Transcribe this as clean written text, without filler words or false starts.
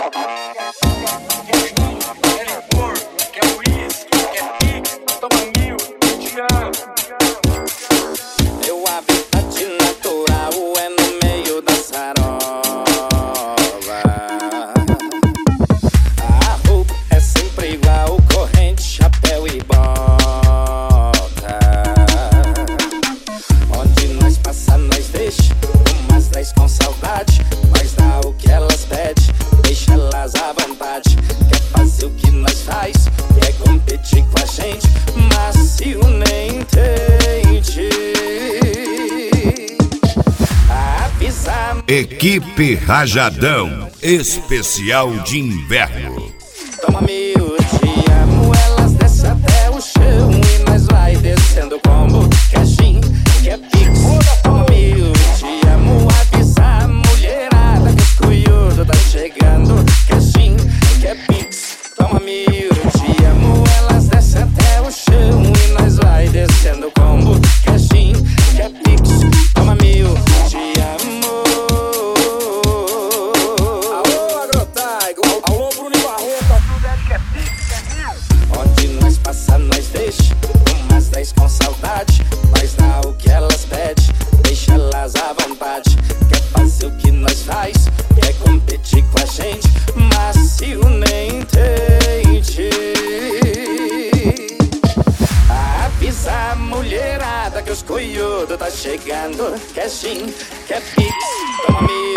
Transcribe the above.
Meu habitat natural é no meio da sarola. A roupa é sempre igual, corrente, chapéu e bota. Onde nós passa, nós deixa umas 10 com saudade. Nós dá o que elas pedem, deixa elas à vontade. Quer fazer o que nós faz, quer competir com a gente, mas se o nem entende. Avisa. Equipe Rajadão, especial de inverno. Toma meu, te amo, elas descem até o chão e nós vai descendo como quer gin, quer pix. Toma meu, te amo, avisa a mulherada que os cunhudos tá chegando, quer gin, quer pix. Toma meu, te amo, elas descem até o chão e nós vai descendo como quer gin, quer pix. Toma meu, te amo. Alô, Agrotaigo, alô, Bruno Barreto, tudo é que é pix, é mil. Onde nós passa, nós deixa umas 10 com saudade. Nós dá o que elas pedem, deixa elas à vontade. Quer fazer o que nós faz, quer competir com a gente, mas se o nem entende. Avisa a mulherada que os cunhudos tá chegando, quer gin, quer pix. Toma